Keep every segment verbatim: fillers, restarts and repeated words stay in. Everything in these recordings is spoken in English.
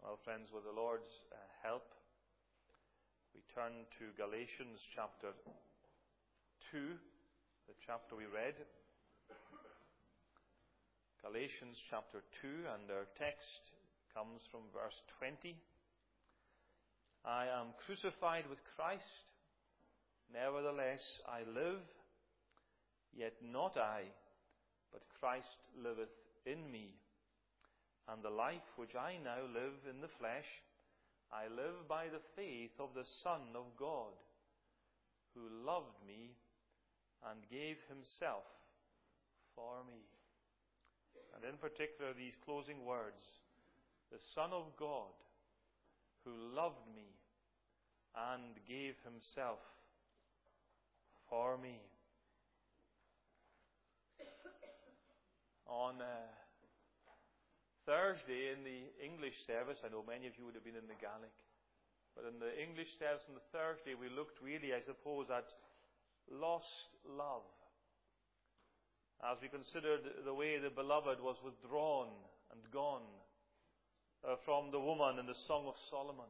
Well, friends, with the Lord's uh, help, we turn to Galatians chapter two, the chapter we read. Galatians chapter two, and our text comes from verse twenty. I am crucified with Christ, nevertheless I live, yet not I, but Christ liveth in me. And the life which I now live in the flesh, I live by the faith of the Son of God, who loved me and gave himself for me. And in particular, these closing words, the Son of God, who loved me and gave himself for me. On uh, Thursday in the English service, I know many of you would have been in the Gaelic, but in the English service on the Thursday we looked really, I suppose, at lost love. As we considered the way the beloved was withdrawn and gone uh, from the woman in the Song of Solomon.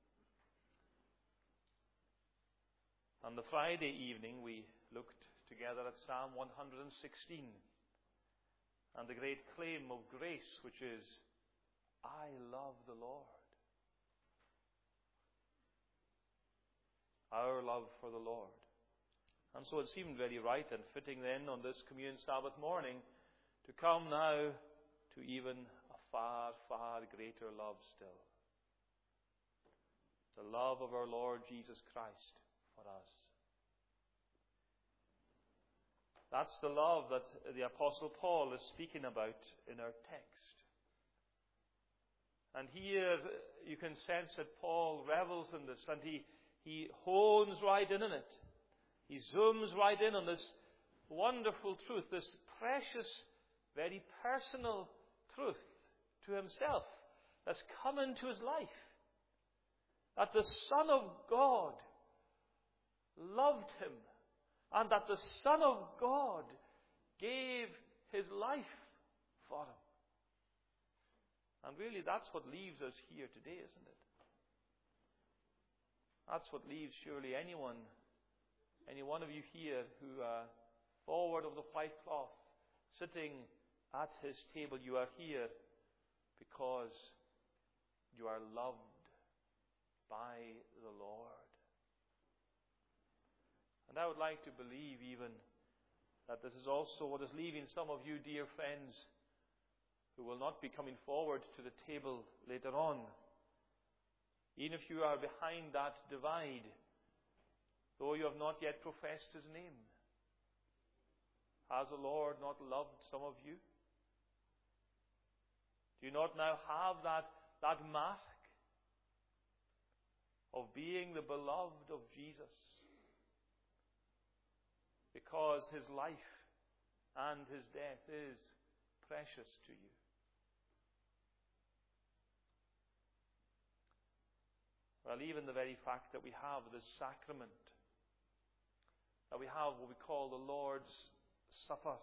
On the Friday evening we looked together at Psalm one hundred sixteen. And the great claim of grace, which is, I love the Lord. Our love for the Lord. And so it seemed very right and fitting then on this Communion Sabbath morning to come now to even a far, far greater love still. The love of our Lord Jesus Christ for us. That's the love that the Apostle Paul is speaking about in our text. And here you can sense that Paul revels in this, and he, he hones right in on it. He zooms right in on this wonderful truth, this precious, very personal truth to himself that's come into his life. That the Son of God loved him, and that the Son of God gave his life for him. And really that's what leaves us here today, isn't it? That's what leaves surely anyone, any one of you here who are forward of the white cloth, sitting at his table. You are here because you are loved by the Lord. And I would like to believe even that this is also what is leaving some of you, dear friends, who will not be coming forward to the table later on. Even if you are behind that divide, though you have not yet professed his name, has the Lord not loved some of you? Do you not now have that, that mark of being the beloved of Jesus? Because his life and his death is precious to you. Well, even the very fact that we have this sacrament, that we have what we call the Lord's Supper,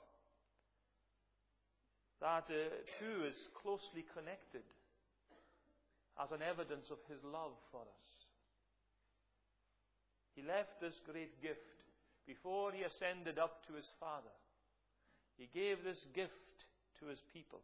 that uh, too is closely connected as an evidence of his love for us. He left this great gift before he ascended up to his Father. He gave this gift to his people.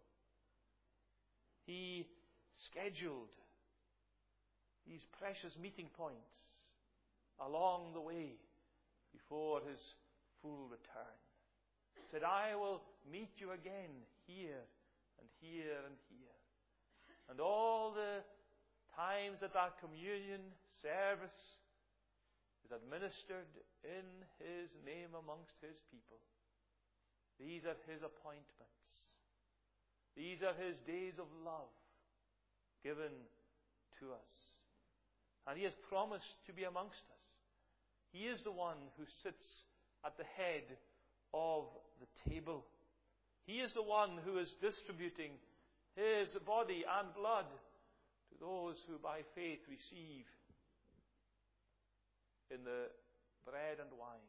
He scheduled these precious meeting points along the way before his full return. He said, I will meet you again here and here and here. And all the times that that communion service is administered in his name amongst his people, these are his appointments. These are his days of love given to us. And he has promised to be amongst us. He is the one who sits at the head of the table. He is the one who is distributing his body and blood to those who by faith receive in the bread and wine.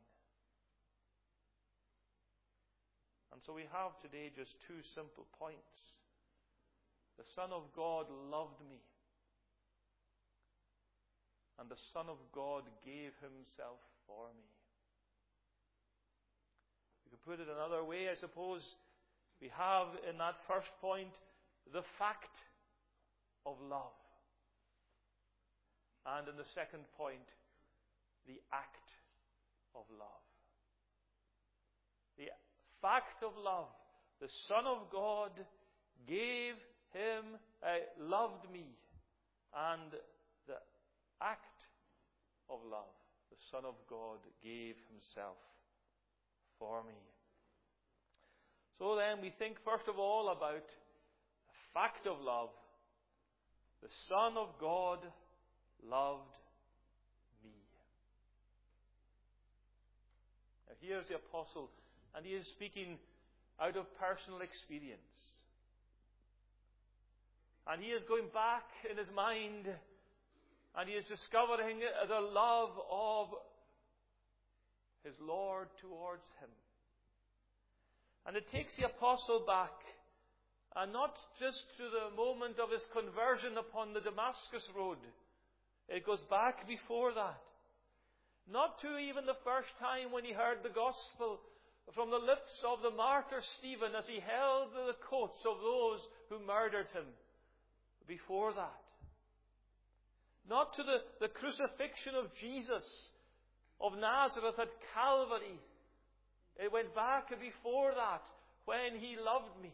And so we have today just two simple points. The Son of God loved me and the Son of God gave himself for me. You could put it another way, I suppose. We have in that first point the fact of love. And in the second point, the act of love. The fact of love. The Son of God gave him, uh, loved me. And the act of love. The Son of God gave himself for me. So then we think first of all about the fact of love. The Son of God loved me. Now here's the apostle, and he is speaking out of personal experience. And he is going back in his mind, and he is discovering the love of his Lord towards him. And it takes the apostle back, and not just to the moment of his conversion upon the Damascus road. It goes back before that. Not to even the first time when he heard the gospel from the lips of the martyr Stephen as he held the coats of those who murdered him. Before that. Not to the, the crucifixion of Jesus of Nazareth at Calvary. It went back before that, when he loved me.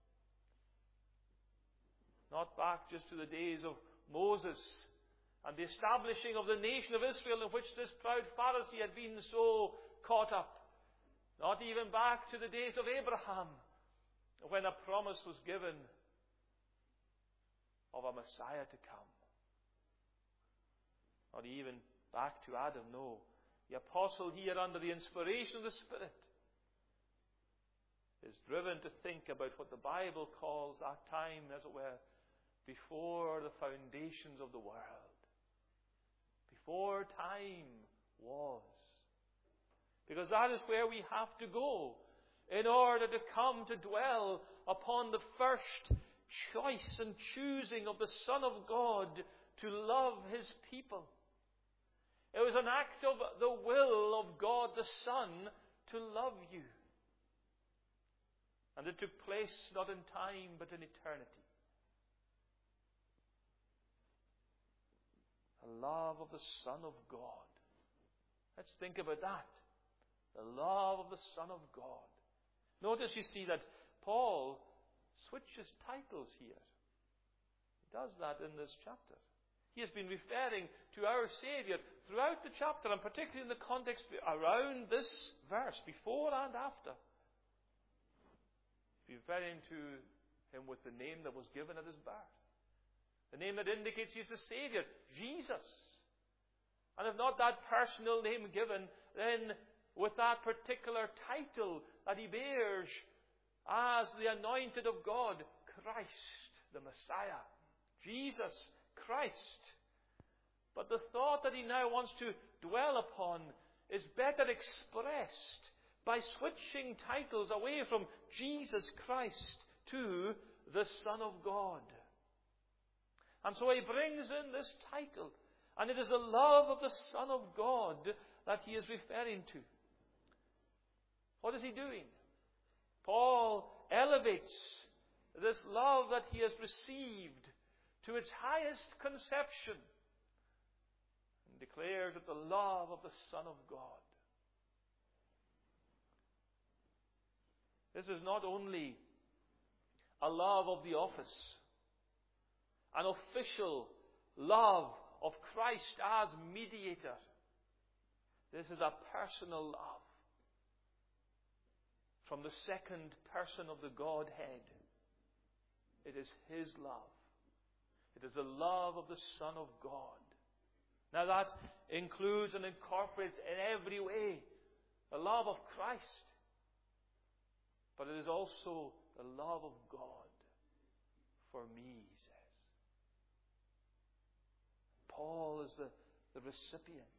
Not back just to the days of Moses and the establishing of the nation of Israel, in which this proud Pharisee had been so caught up. Not even back to the days of Abraham, when a promise was given of a Messiah to come. Not even back to Adam, no. The apostle here, under the inspiration of the Spirit, is driven to think about what the Bible calls that time, as it were, before the foundations of the world. Before time was. Because that is where we have to go in order to come to dwell upon the first choice and choosing of the Son of God to love his people. It was an act of the will of God the Son to love you. And it took place not in time but in eternity. The love of the Son of God. Let's think about that. The love of the Son of God. Notice, you see, that Paul switches titles here. He does that in this chapter. He has been referring to our Saviour throughout the chapter, and particularly in the context around this verse, before and after. He's referring to him with the name that was given at his birth. The name that indicates he is the Saviour, Jesus. And if not that personal name given, then with that particular title that he bears as the anointed of God, Christ, the Messiah, Jesus Christ. But the thought that he now wants to dwell upon is better expressed by switching titles away from Jesus Christ to the Son of God. And so he brings in this title, and it is the love of the Son of God that he is referring to. What is he doing? Paul elevates this love that he has received to its highest conception and declares it the love of the Son of God. This is not only a love of the office, an official love of Christ as mediator. This is a personal love from the second person of the Godhead. It is his love. It is the love of the Son of God. Now that includes and incorporates in every way the love of Christ. But it is also the love of God for me, he says. Paul is the, the recipient.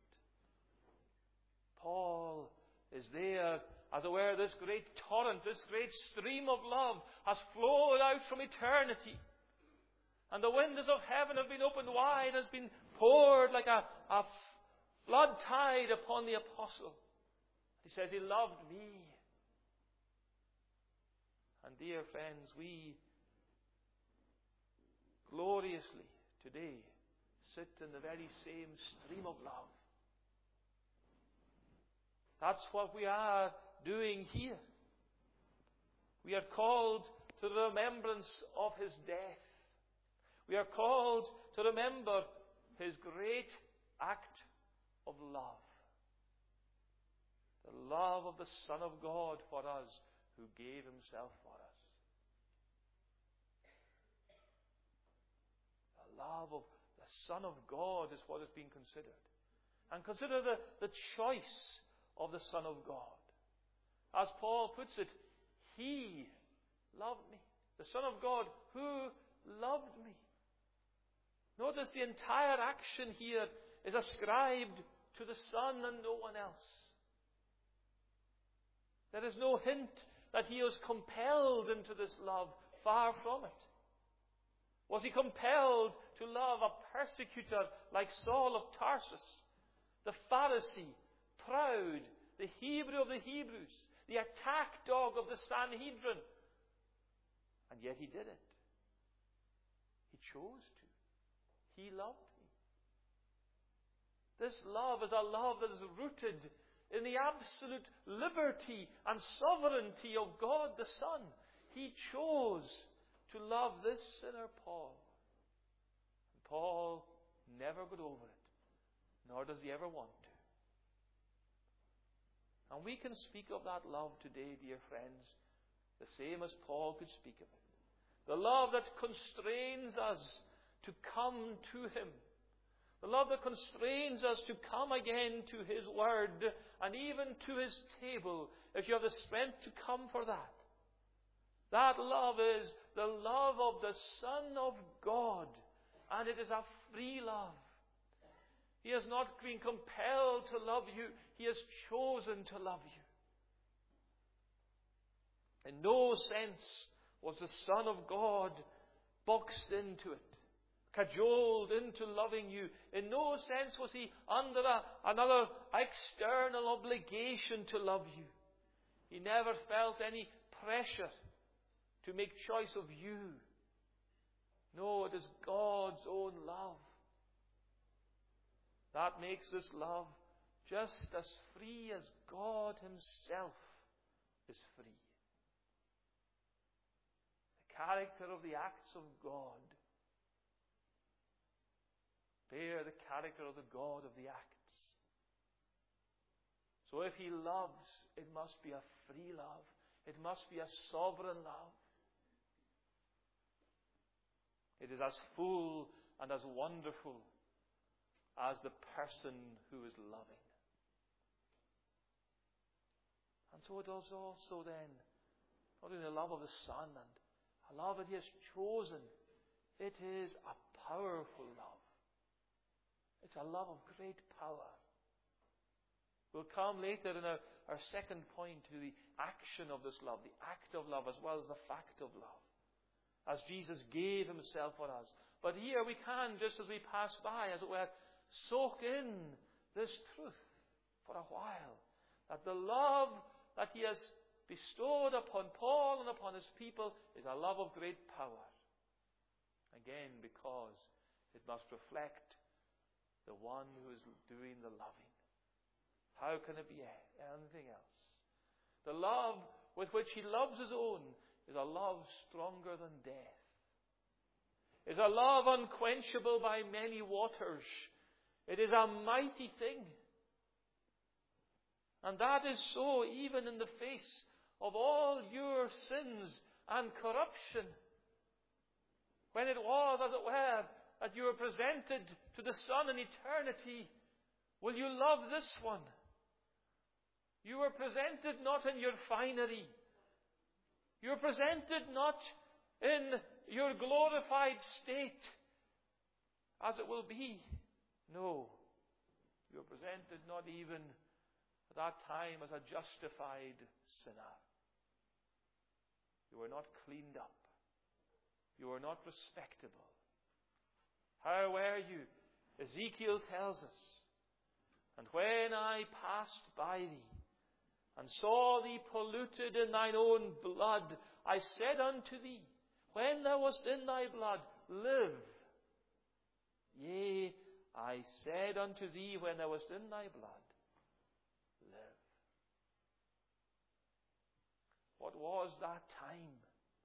Paul is there, as it were, this great torrent, this great stream of love has flowed out from eternity And the windows of heaven have been opened wide, has been poured like a, a flood tide upon the apostle. He says he loved me. And dear friends, we gloriously today sit in the very same stream of love. That's what we are doing here. We are called to the remembrance of his death. We are called to remember his great act of love. The love of the Son of God for us, who gave himself for us. The love of the Son of God is what is being considered. And consider the, the choice of the Son of God. As Paul puts it, he loved me. The Son of God who loved me. Notice the entire action here is ascribed to the Son and no one else. There is no hint that he was compelled into this love. Far from it. Was he compelled to love a persecutor like Saul of Tarsus, the Pharisee, proud, the Hebrew of the Hebrews, the attack dog of the Sanhedrin? And yet he did it. He chose to. He loved me. This love is a love that is rooted in the absolute liberty and sovereignty of God the Son. He chose to love this sinner, Paul. And Paul never got over it, nor does he ever want to. And we can speak of that love today, dear friends, the same as Paul could speak of it. The love that constrains us to come to him. The love that constrains us to come again to his word and even to his table, if you have the strength to come for that. That love is the love of the Son of God, and it is a free love. He has not been compelled to love you. He has chosen to love you. In no sense was the Son of God boxed into it, cajoled into loving you. In no sense was he under a, another external obligation to love you. He never felt any pressure to make choice of you. No, it is God's own love. That makes this love just as free as God himself is free. The character of the acts of God bear the character of the God of the acts. So if he loves, it must be a free love. It must be a sovereign love. It is as full and as wonderful as the person who is loving. And so it is also then, not only the love of the Son and a love that he has chosen, it is a powerful love. It's a love of great power. We'll come later in our, our second point to the action of this love, the act of love as well as the fact of love, as Jesus gave himself for us. But here we can, just as we pass by, as it were, soak in this truth for a while, that the love that he has bestowed upon Paul and upon his people is a love of great power. Again, because it must reflect the one who is doing the loving. How can it be anything else? The love with which he loves his own is a love stronger than death. It is a love unquenchable by many waters. It is a mighty thing. And that is so even in the face of all your sins and corruption. When it was, as it were, that you were presented to the Son in eternity, will you love this one? You were presented not in your finery. You were presented not in your glorified state, as it will be. No. You were presented not even at that time as a justified sinner. You were not cleaned up. You were not respectable. How were you? Ezekiel tells us, and when I passed by thee, and saw thee polluted in thine own blood, I said unto thee, when thou wast in thy blood, live. Yea, I said unto thee, when thou wast in thy blood, live. What was that time?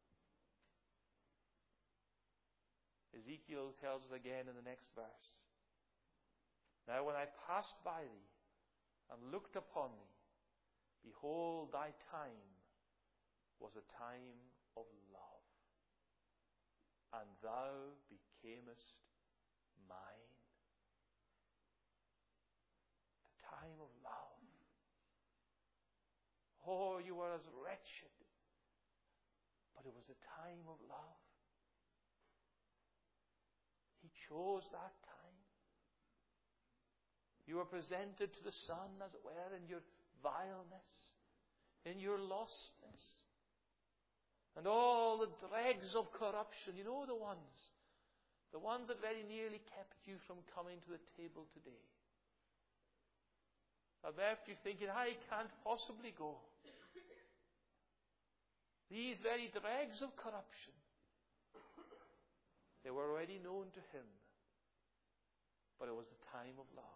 Ezekiel tells us again in the next verse. Now when I passed by thee and looked upon thee, behold, thy time was a time of love, and thou becamest mine. The time of love. Oh, you were as wretched, but it was a time of love. He chose that time. You were presented to the Son, as it were, in your vileness, in your lostness, and all the dregs of corruption. You know the ones, the ones that very nearly kept you from coming to the table today. That left you thinking, I can't possibly go. These very dregs of corruption, they were already known to him, but it was the time of love.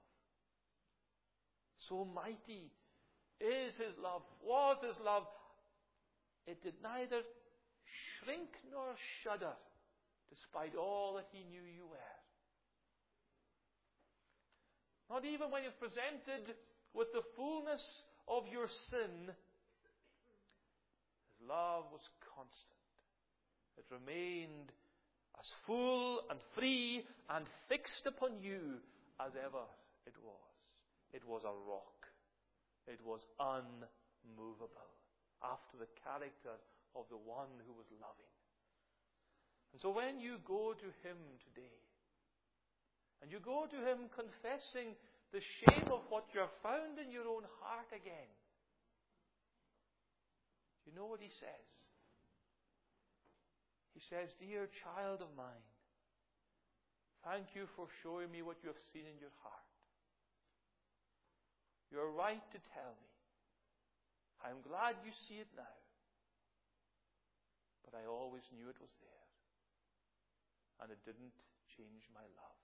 So mighty is his love, was his love. It did neither shrink nor shudder, despite all that he knew you were. Not even when you're presented with the fullness of your sin, his love was constant. It remained as full and free and fixed upon you as ever it was. It was a rock. It was unmovable, after the character of the one who was loving. And so when you go to him today, and you go to him confessing the shame of what you have found in your own heart again, you know what he says? He says, dear child of mine, thank you for showing me what you have seen in your heart. You're right to tell me. I'm glad you see it now. But I always knew it was there. And it didn't change my love.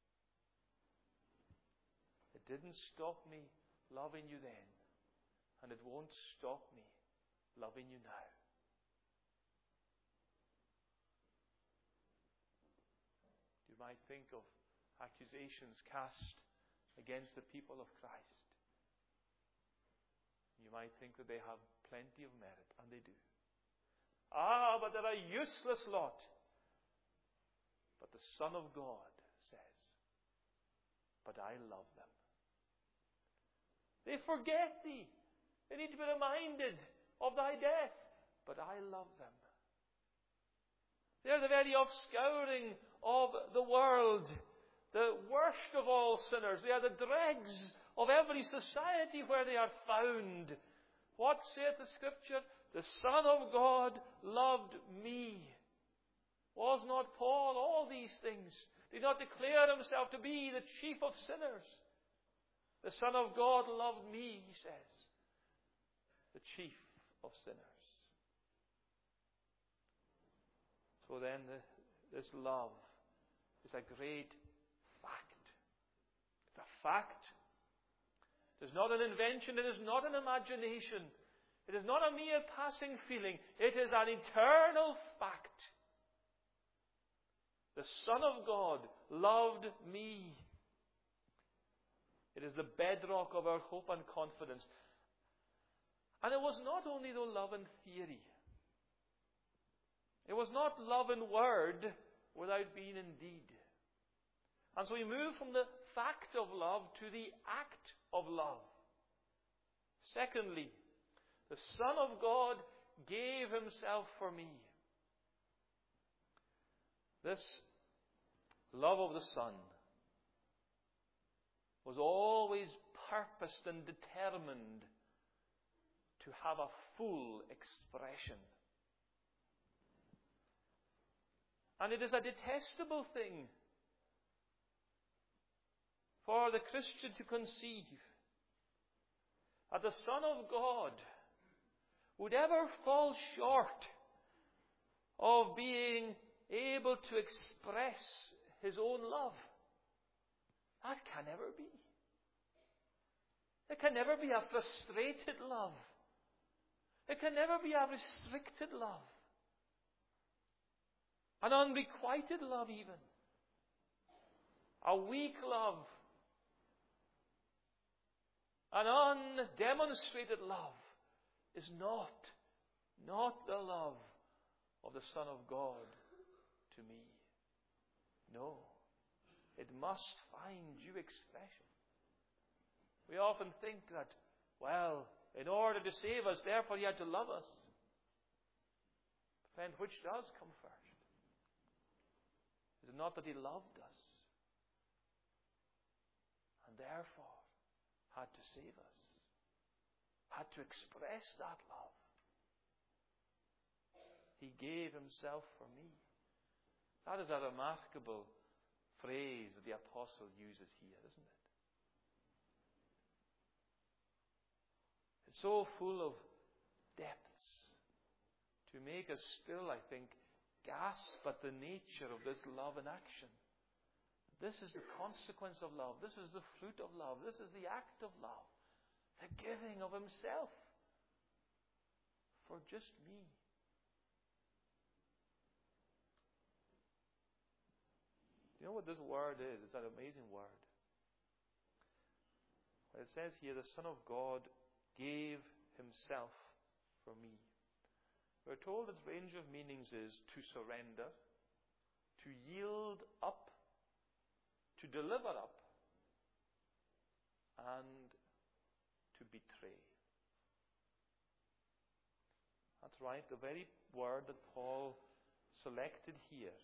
It didn't stop me loving you then. And it won't stop me loving you now. You might think of accusations cast against the people of Christ. You might think that they have plenty of merit, and they do. Ah, but they're a useless lot. But the Son of God says, but I love them. They forget thee. They need to be reminded of thy death. But I love them. They're the very offscouring of the world. The worst of all sinners. They are the dregs of every society where they are found. What saith the Scripture? The Son of God loved me. Was not Paul all these things? Did not declare himself to be the chief of sinners? The Son of God loved me, he says. The chief of sinners. So then, the, this love is a great fact. It's a fact. It is not an invention. It is not an imagination. It is not a mere passing feeling. It is an eternal fact. The Son of God loved me. It is the bedrock of our hope and confidence. And it was not only the love in theory. It was not love in word without being in deed. And so we move from the fact of love to the act of love. Secondly, the Son of God gave himself for me. This love of the Son was always purposed and determined to have a full expression. And it is a detestable thing for the Christian to conceive that the Son of God would ever fall short of being able to express his own love. That can never be. It can never be a frustrated love. It can never be a restricted love. An unrequited love even. A weak love. An undemonstrated love is not, not the love of the Son of God to me. No. It must find due expression. We often think that, well, in order to save us, therefore he had to love us. Friend, which does come first? Is it not that he loved us and therefore had to save us, had to express that love? He gave himself for me. That is a remarkable phrase that the apostle uses here, isn't it? It's so full of depths to make us still, I think, gasp at the nature of this love in action. This is the consequence of love. This is the fruit of love. This is the act of love. The giving of himself for just me. You know what this word is? It's an amazing word. It says here, the Son of God gave himself for me. We're told its range of meanings is to surrender, to yield up, to deliver up, and to betray. That's right, the very word that Paul selected here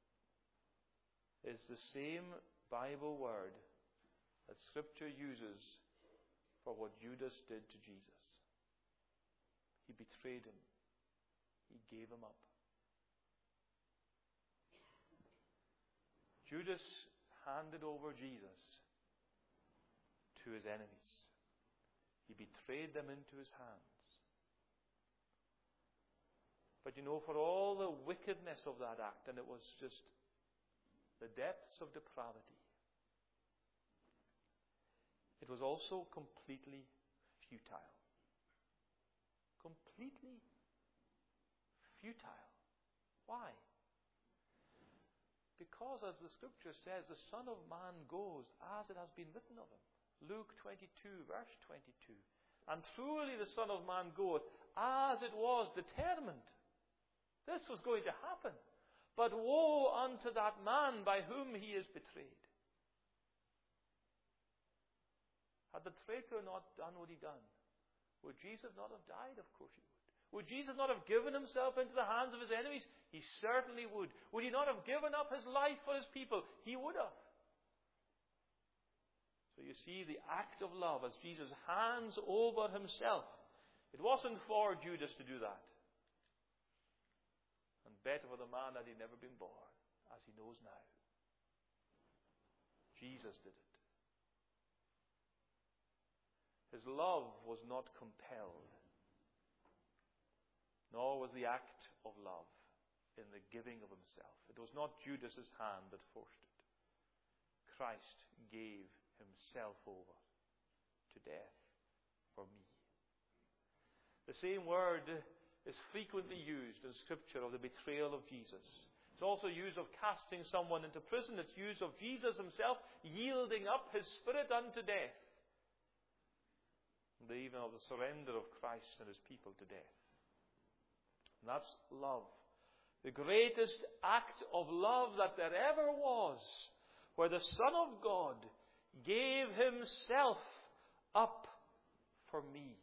is the same Bible word that Scripture uses for what Judas did to Jesus. He betrayed him. He gave him up. Judas handed over Jesus to his enemies. He betrayed them into his hands. But you know, for all the wickedness of that act, and it was just the depths of depravity, it was also completely futile. Completely futile. Why? Because, as the Scripture says, the Son of Man goes as it has been written of him. Luke twenty-two, verse twenty-two. And truly the Son of Man goeth as it was determined. This was going to happen. But woe unto that man by whom he is betrayed. Had the traitor not done what he done, would Jesus not have died? Of course he would. Would Jesus not have given himself into the hands of his enemies? He certainly would. Would he not have given up his life for his people? He would have. So you see the act of love as Jesus hands over himself. It wasn't for Judas to do that. And better for the man that he'd never been born, as he knows now. Jesus did it. His love was not compelled, nor was the act of love in the giving of himself. It was not Judas's hand that forced it. Christ gave himself over to death for me. The same word is frequently used in Scripture of the betrayal of Jesus. It's also used of casting someone into prison. It's used of Jesus himself yielding up his spirit unto death. And even of the surrender of Christ and his people to death. And that's love. The greatest act of love that there ever was, where the Son of God gave himself up for me.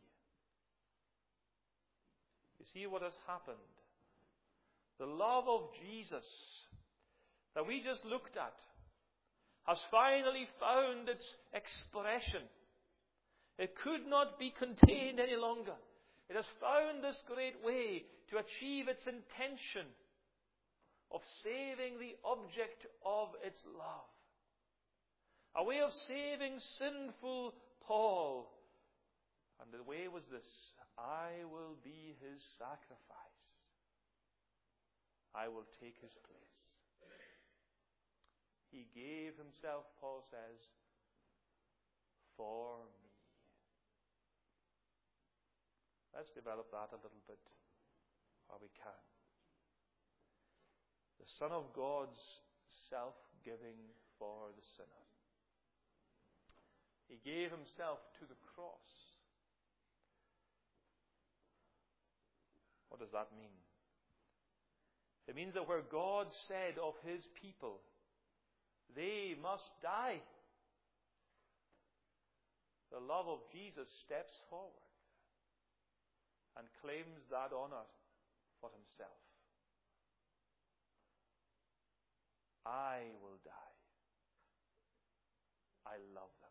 You see what has happened? The love of Jesus that we just looked at has finally found its expression. It could not be contained any longer. It has found this great way to achieve its intention of saving the object of its love. a way of saving sinful Paul. And the way was this: I will be his sacrifice. I will take his place. He gave himself, Paul says, for me. Let's develop that a little bit while we can. The Son of God's self-giving for the sinner. He gave himself to the cross. What does that mean? It means that where God said of his people, they must die, the love of Jesus steps forward and claims that honor for himself. I will die. I love them.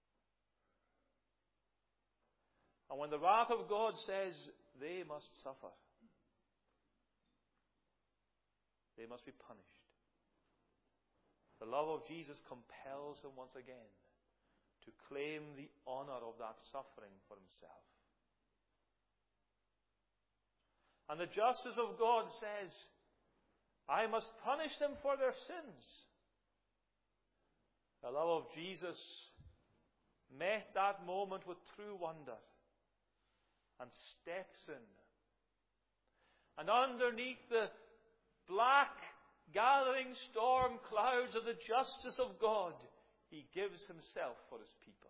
And when the wrath of God says they must suffer, they must be punished, the love of Jesus compels him once again to claim the honor of that suffering for himself. And the justice of God says, I must punish them for their sins. The love of Jesus met that moment with true wonder and steps in. And underneath the black gathering storm clouds of the justice of God, he gives himself for his people.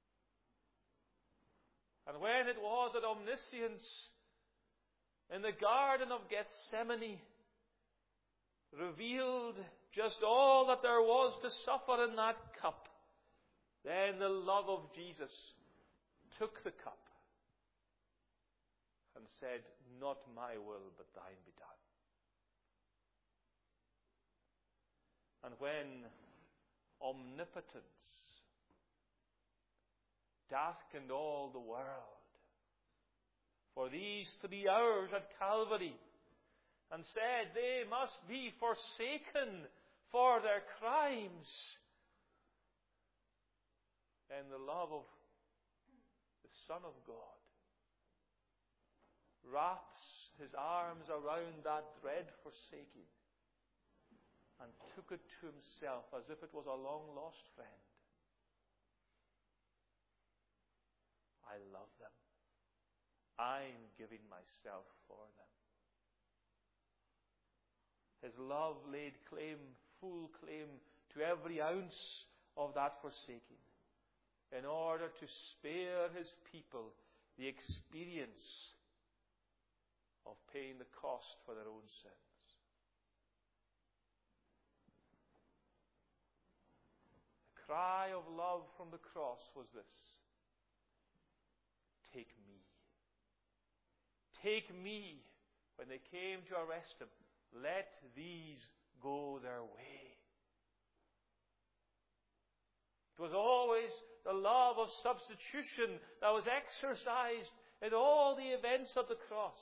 And when it was that omniscience in the Garden of Gethsemane revealed just all that there was to suffer in that cup, then the love of Jesus took the cup and said, not my will, but thine be done. And when omnipotence darkened all the world for these three hours at Calvary and said they must be forsaken for their crimes, then the love of the Son of God wraps his arms around that dread forsaking and took it to himself as if it was a long-lost friend. I love them. I'm giving myself for them. His love laid claim, full claim, to every ounce of that forsaking, in order to spare his people the experience of paying the cost for their own sins. The cry of love from the cross was this: take me. Take me. When they came to arrest him, let these go their way. It was always the love of substitution that was exercised in all the events of the cross.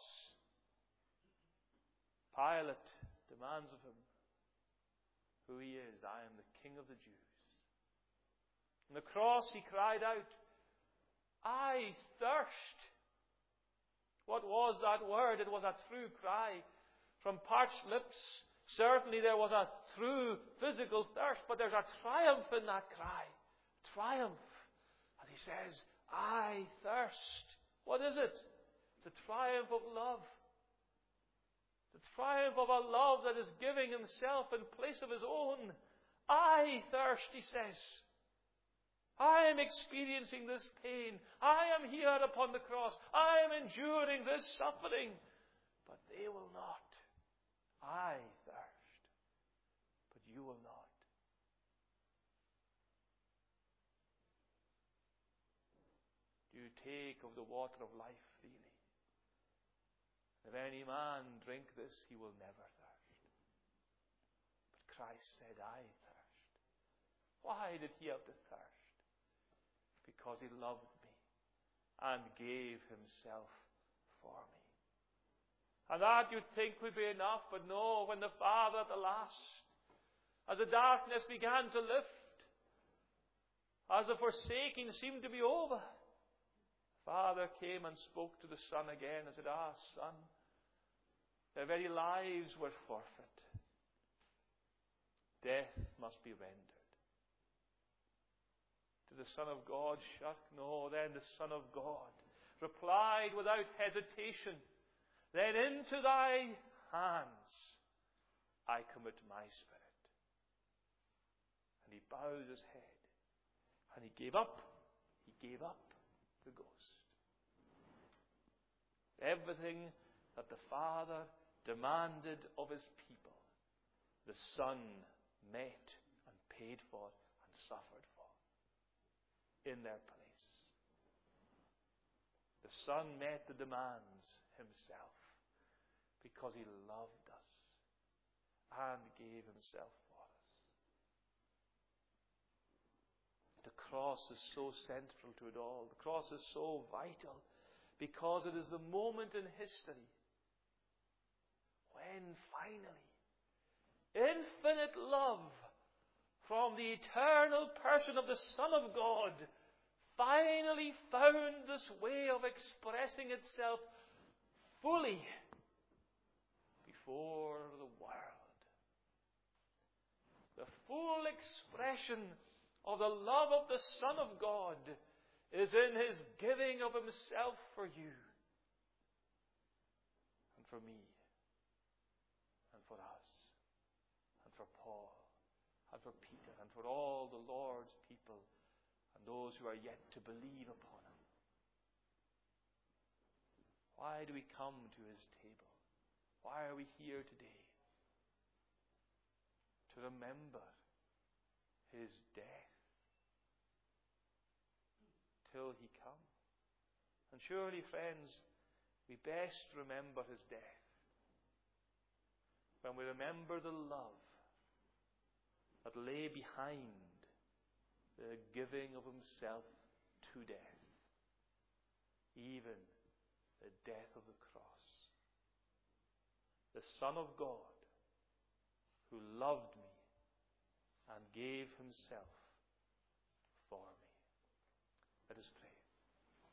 Pilate demands of him who he is. I am the King of the Jews. On the cross he cried out, I thirst. What was that word? It was a true cry from parched lips. Certainly there was a true physical thirst, but there's a triumph in that cry. Triumph. As he says, I thirst. What is it? It's a triumph of love. The triumph of a love that is giving himself in place of his own. I thirst, he says. I am experiencing this pain. I am here upon the cross. I am enduring this suffering. But they will not. I thirst. But you will not. Do you take of the water of life freely? If any man drink this, he will never thirst. But Christ said, I thirst. Why did he have to thirst? Because he loved me and gave himself for me. And that you'd think would be enough, but no, when the Father at the last, as the darkness began to lift, as the forsaking seemed to be over, the Father came and spoke to the Son again and said, "Ah, Son, their very lives were forfeit. Death must be rendered." To the Son of God, shut? No, then the Son of God replied without hesitation, "Then into thy hands I commit my spirit." And he bowed his head, and he gave up, he gave up the ghost. Everything that the Father demanded of his people, the Son met and paid for and suffered for in their place. The Son met the demands himself because he loved us and gave himself for us. The cross is so central to it all. The cross is so vital because it is the moment in history when finally infinite love from the eternal person of the Son of God finally found this way of expressing itself fully before the world. The full expression of the love of the Son of God is in his giving of himself for you and for me and for us and for Paul and for Peter and for all the Lord's people and those who are yet to believe upon him. Why do we come to his table? Why are we here today? To remember his death till he come. And surely, friends, we best remember his death when we remember the love that lay behind the giving of himself to death, even the death of the cross. The Son of God who loved me and gave himself for me. Let us pray.